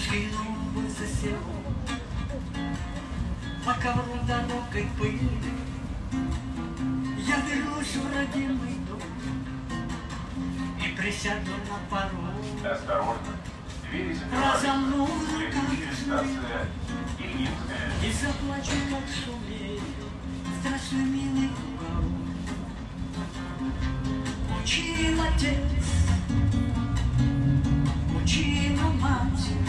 Спину засел, по ковру дорогой пыльной. Я вернусь в родимый дом и присяду на порог. Осторожно, двери Разомну закрываются. Следующая станция Ильинская. и заплачу, как сумею. Здравствуй, милый уголок. Учил отец, учила мать,